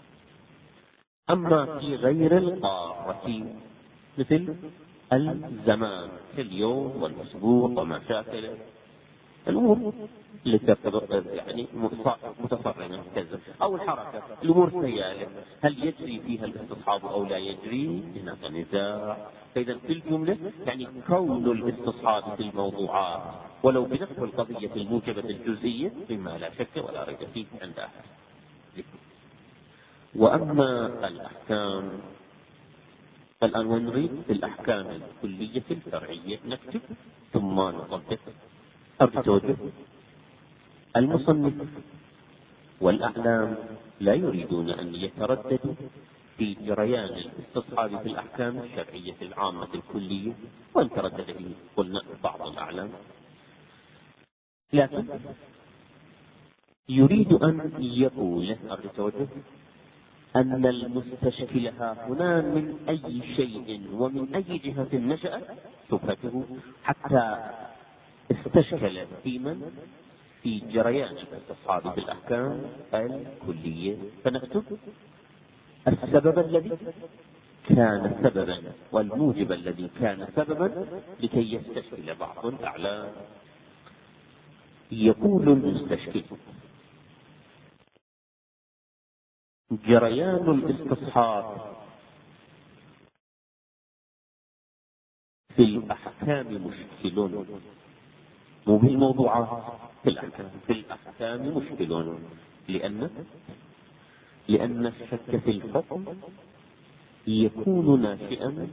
S2: أما في غير القارة مثل الزمان كاليوم والأسبوع وما شاكل الأمور التي يعني متصرمة كذا، أو الحركة الأمور سيالة، هل يجري فيها الاستصحاب أو لا يجري؟ هناك نزاع. فإذا في الجملة يعني كون الاستصحاب في الموضوعات ولو بنحو القضية الموجبة الجزئية مما لا شك ولا ريب فيه عند أحد. وأما الأحكام الآن ونريد في الأحكام الكلية الفرعية نكتب ثم نطبق. أرجو المصنف والأعلام لا يريدون أن يترددوا في جريان الاستصحاب في الأحكام الشرعية العامة الكلية، وإن تردد به قلنا بعض الأعلام، لكن يريد أن يقول أرجو أن المستشكل هنا من أي شيء ومن أي جهة نشأت شبهته حتى استشكل في جريان الاستصحاب في الأحكام الكلية، فنكتب السبب الذي كان سببا والموجب الذي كان سببا لكي يستشكل بعض الأعلام. يقول المستشكل: جريان الاستصحاب في الأحكام مشكل، مو بالموضوعات، في الأحكام مشكل، لأن الشك في الحكم يكون ناشئا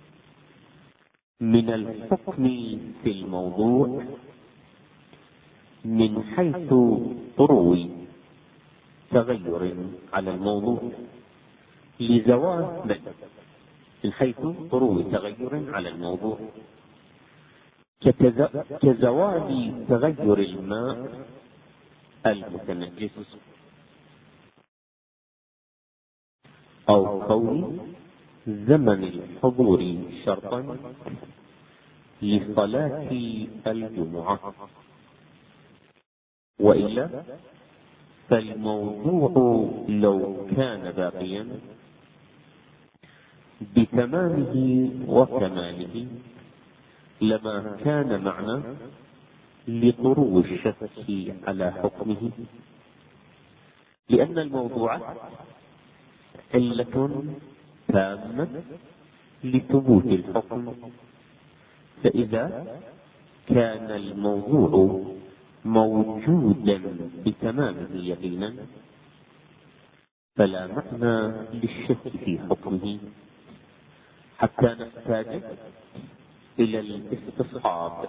S2: من الحكم في الموضوع من حيث طروي تغير على الموضوع لزوال من حيث طروي تغير على الموضوع كزوال تغير الماء المتنجس، أو كون زمن الحضور شرطا لصلاة الجمعة. وإلا فالموضوع لو كان باقيا بتمامه وكماله لما كان معنى لطرو الشك على حكمه، لأن الموضوع علة تامة لثبوت الحكم. فإذا كان الموضوع موجودا بتمامه يقينا فلا معنى للشك في حكمه حتى نحتاج إلى الاستصحاب.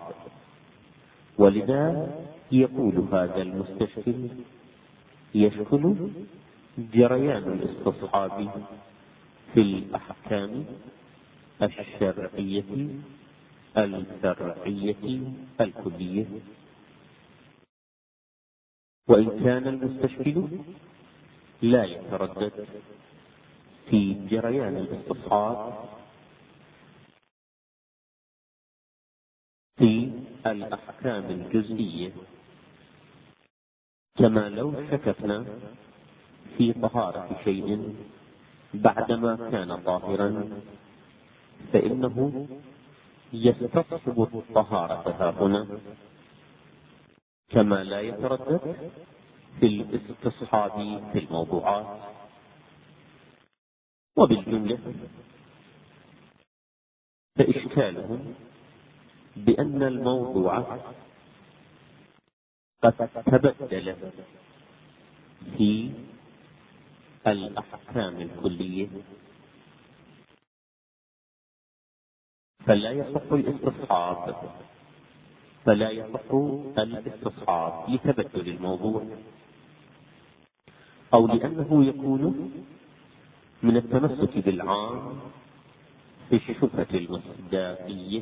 S2: ولذا يقول هذا المستشكل: يشكل جريان الاستصحاب في الأحكام الشرعية الفرعية الكلية. وإن كان المستشكل لا يتردد في جريان الاستصحاب في الأحكام الجزئية، كما لو شككنا في طهارة شيء بعدما كان طاهرا فإنه يستصحب الطهارة هنا، كما لا يتردد في الاستصحاب في الموضوعات. وبالجملة فإشكالهم بأن الموضوع قد تبدل في الأحكام الكلية، فلا يصح الاستصحاب لتبدل الموضوع، أو لأنه يكون من التمسك بالعام في الشبهة المصداقية.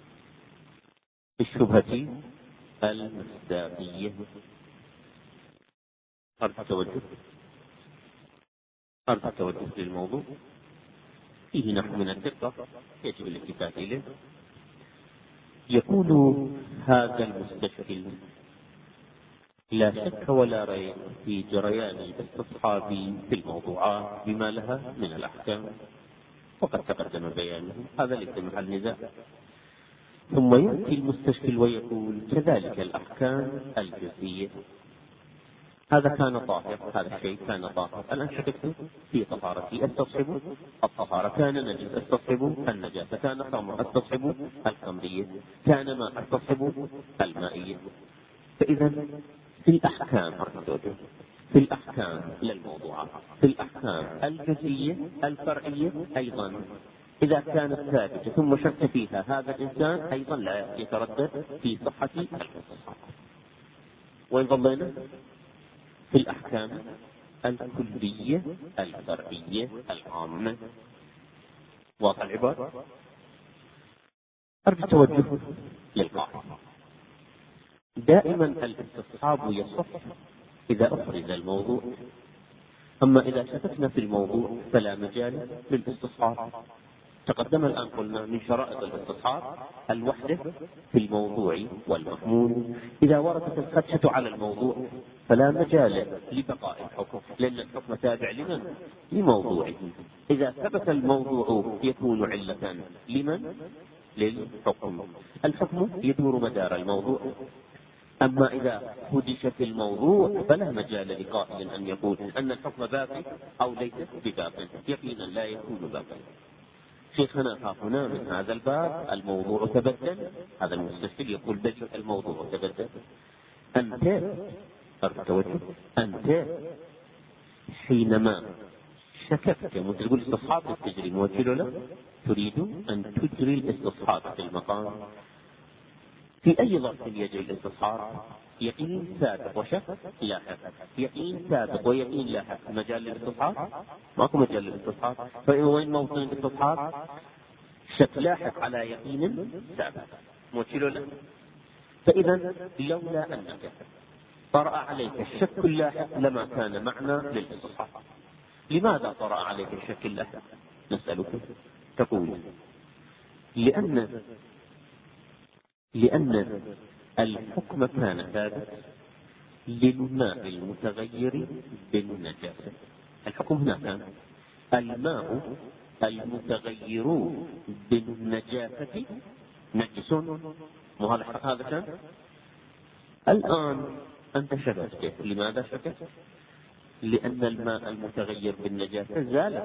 S2: أرجو التوجه للموضوع، فيه نحو من الدقة يجب الالتفات إليه. يقول هذا المستشكل: لا شك ولا ريب في جريان الاستصحاب في الموضوعات بما لها من الأحكام، وقد تقدم بيانه، هذا ليس محل نزاع. ثم يأتي المستشكل ويقول: كذلك الأحكام الجزئية، هذا كان طاهر، هذا الشيء كان طاهر، الآن شككت في طهارته، استصحب الطهارة، كان نجس استصحب النجاسة، كان خمر استصحب الخمرية، كان ماء استصحب المائية. فإذا في الأحكام للموضوعات، في الأحكام الجزئية الفرعية أيضا إذا كانت ثابتة ثم شك فيها هذا الإنسان أيضا لا يتردد في صحة الاستصحاب. وإن ظلينا في الأحكام الكلية الفرعية العامة، واضح العبارة؟ أرجو التوجه للقاعدة. دائما الاستصحاب يصح إذا أفرز الموضوع، أما إذا شككنا في الموضوع فلا مجال للاستصحاب. تقدم الآن قلنا من شرائط الاستصحاب الوحدة في الموضوع والمحمول. إذا وردت الخدشة على الموضوع فلا مجال لبقاء الحكم، لأن الحكم تابع لمن؟ لموضوعه. إذا ثبت الموضوع يكون علة لمن؟ للحكم. الحكم يدور مدار الموضوع. أما إذا خدش في الموضوع فلا مجال لقائل أن يقول أن الحكم باقي أو ليس بباقي، يقينا لا يكون باقي. شيخنا هنا من هذا الباب الموضوع تبدل، هذا المستشكل يقول بل الموضوع تبدل. أنت حينما شككت تقول استصحاب تجري موكل له، تريد أن تجري الاستصحاب في المقام. في أي ظرف يجري الاستصحاب؟ يقين سابق وشك لاحق، يقين سابق ويقين لاحق، مجال للاستصحاب؟ ماكو مجال للاستصحاب. وين موطن الاستصحاب؟ شك لاحق على يقين سابق. موشيلو لا. فإذا لولا أنك طرأ عليك الشك اللاحق لما كان معنى للاستصحاب. لماذا طرأ عليك الشك اللاحق؟ نسألك. تقول لأن الحكم كان ثابت للماء المتغير بالنجاسة. الحكم هنا كان الماء المتغير بالنجاسة نجس. هذا كان. الآن أنت شككت. لماذا شككت؟ لأن الماء المتغير بالنجاسة زال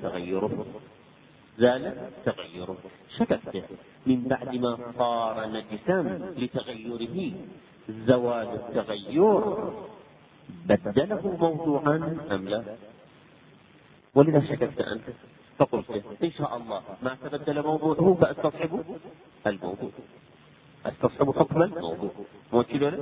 S2: تغيره. شككت من بعد ما صار نجسا لتغيره زوال التغير بدله موضوعا أم لا؟ ولذا شككت أنت. فقلت إن شاء الله ما تبدل موضوعه فأستصحب الموضوع، أستصحب حكم الموضوع. موكلنا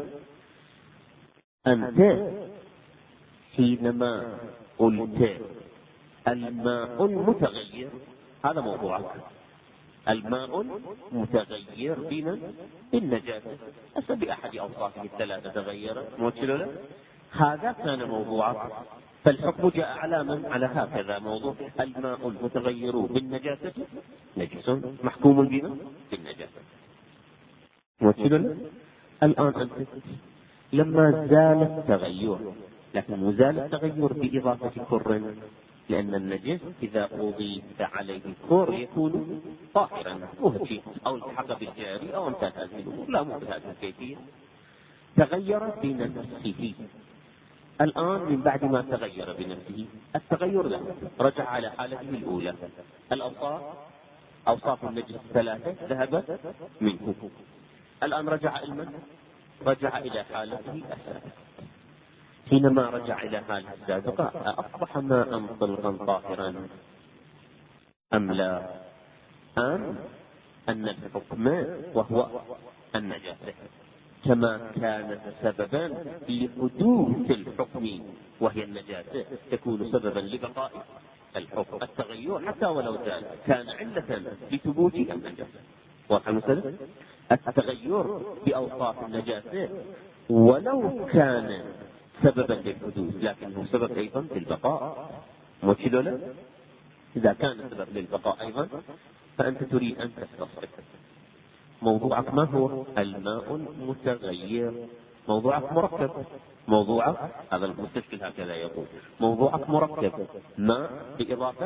S2: أنت حينما قلت الماء المتغير، هذا موضوعك. الماء متغير بالنجاسة، ليس بأحد أوصافه الثلاثة تغير. موكلنا هذا كان موضوعك. فالحكم جاء على من؟ على هكذا موضوع الماء المتغير بالنجاسة نجس محكوم بما؟ بالنجاسة. موكلنا الآن أنت لما زال التغير، لكن زال التغير بإضافة كر، لأن النجس إذا أضيف عليه كر يكون طاهرا مهجي أو التحق بالجاري أو انتهت هذه الأمور. لا، مو بهذه الكيفية. تغير بنفسه. الآن من بعد ما تغير بنفسه، التغير له رجع على حالته الأولى. أوصاف النجس الثلاثة ذهبت منه. الآن رجع إلى حالته السابقة. حينما رجع إلى حالته السابقة أصبح ماء طلقا طاهرا أم لا؟ أم أن الحكم وهو النجاسة كما كانت سببا لحدوث الحكم وهي النجاسة تكون سببا لبقاء الحكم. التغير حتى ولو زال كان علة لثبوت النجاسة. واضح المسألة؟ التغير بأوصاف النجاسة ولو كان سببا للحدوث لكنه سبب أيضا للبقاء. موكلنا إذا كان سبب للبقاء أيضا فأنت تريد أن تستصحب. موضوعك ما هو؟ الماء المتغير. موضوعك مركب. موضوعك هذا المستشكل هكذا يقول. موضوعك مركب، ماء بإضافة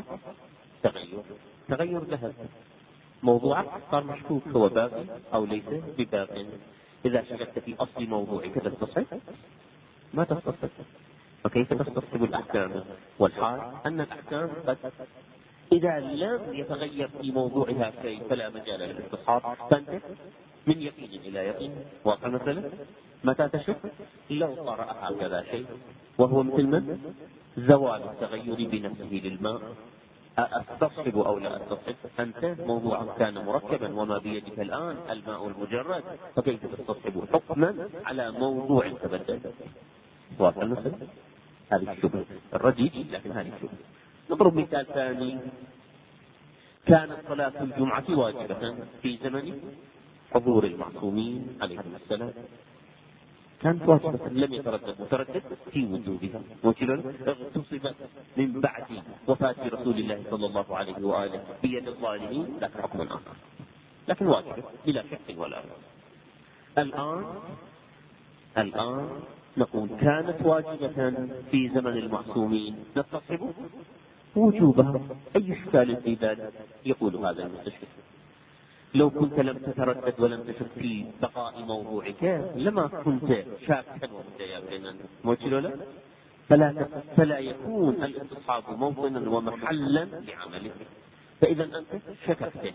S2: تغير ذهب. موضوعك صار مشكوك، هو باقي أو ليس بباقي. إذا شككت في أصل موضوعك تستصحب؟ ما تستصحب. فكيف تستصحب الأحكام؟ والحال أن الأحكام قد إذا لم يتغير في موضوعها شيء فلا مجال للاستصحاب. فأنت من يقين إلى يقين. واقع مثلا متى تشك؟ لو طرأ هكذا شيء وهو مثل من؟ زوال التغير بنفسه للماء، أستصحب أو لا أستصحب؟ أنت موضوعك كان مركبا وما بيدك الآن الماء المجرد، فكيف تستصحب حكما على موضوع تبدل؟ واضح مثلا هذه الشبهة الرديء، لكن هذه الشبهة. نضرب مثال ثاني. كانت صلاة الجمعة واجبة في زمن حضور المعصومين عليهم السلام. كانت واجبة، لم يتردد متردد في وجوبها. وكلا اغتصبت من بعد وفاة رسول الله صلى الله عليه وآله بيد الظالمين، لكن حكم آخر، لكن واجبة بلا شك ولا ريب. الآن نقول كانت واجبة في زمن المعصومين، نستصحب وجوبها. أي إشكال في ذلك؟ يقول هذا المستشفى لو كنت لم تتردد ولم تشك في بقاء موضوعك لما كنت شاكا وانت يقينا. موكلنا فلا يكون الاستصحاب موطنا ومحلا لعمله. فإذا أنت شككت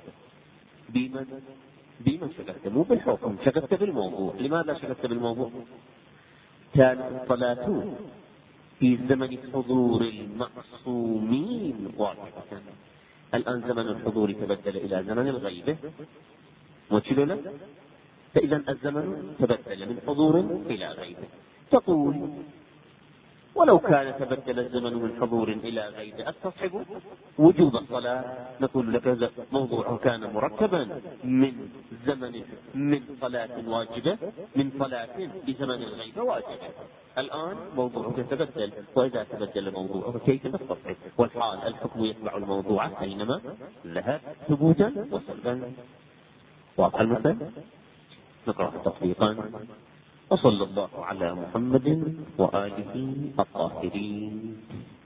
S2: بمن شككت؟ مو بالحكم، شككت بالموضوع. لماذا شككت بالموضوع؟ كانت الصلاة في زمن حضور المعصومين واجبة. الآن زمن الحضور تبدل إلى زمن الغيبة. موكلنا فإذا الزمن تبدل من حضور إلى غيبة. تقول ولو كان تبدل الزمن من حضور إلى غيب أستصحب وجوب الصلاة؟ نقول لك موضوعه كان مركبا من زمن من صلاة واجبة من صلاة بزمن الغيبة واجبة. الآن موضوعك تبدل، وإذا تبدل موضوعك كيف تستصحب؟ والحال الحكم يتبع الموضوع أينما ذهب ثبوتا وسلبا. واضح المثل؟ نقرأ تطبيقا. وصلى الله على محمد وآله الطاهرين.